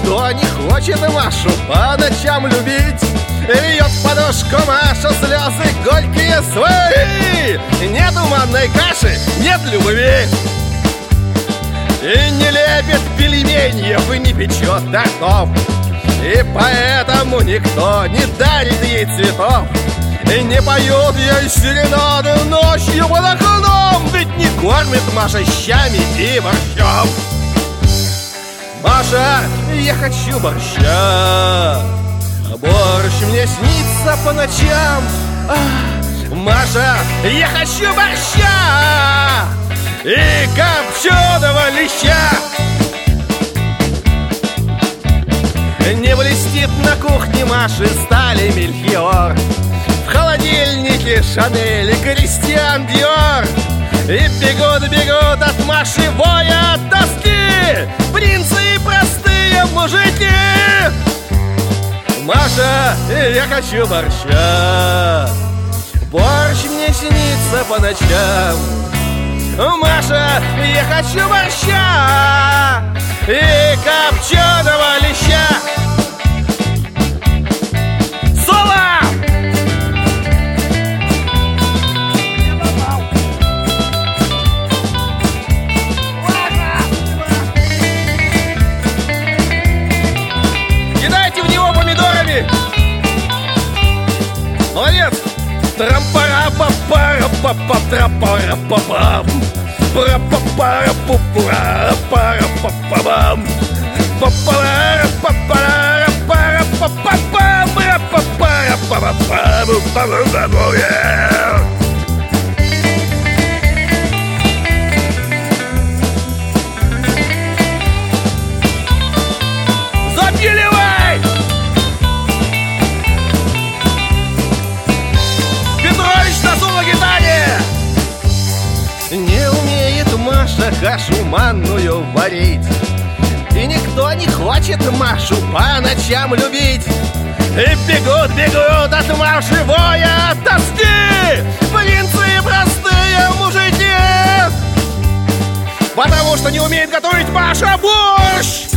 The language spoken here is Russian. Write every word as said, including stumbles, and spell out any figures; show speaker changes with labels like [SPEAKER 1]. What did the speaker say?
[SPEAKER 1] никто не хочет Машу по ночам любить. Льет в подушку Маша слезы горькие свои. Нет манной каши, нет любви. И не лепит пельменьев, и не печет тортов. И поэтому никто не дарит ей цветов. И не поют ей серенады ночью под окном. Ведь не кормит Маша щами и борщом. Маша, я хочу борща. Борщ мне снится по ночам. Ах, Маша, я хочу борща и копченого леща. Не блестит на кухне Маши стали Мельхиор. В холодильнике Шанель и Кристиан Диор. И бегут-бегут от Маши воя от тоски принцы и простые мужики. Маша, я хочу борща. Борщ мне снится по ночам. Маша, я хочу борща и копченого леща. Соло! Кидайте в него помидорами. Молодец! Трампара-папара-папа, трапара-папам. Пара-папара-пупура-пара-папам. Папара-папара-пара-папам. Пара-папара-папам. Запиливай! Петрович на соло-гитаре! Не умеет Маша кашу манную варить. И никто не хочет Машу по ночам любить. И бегут, бегут от Маши воя от тоски принцы и простые мужики. Потому что не умеет готовить Маша борщ.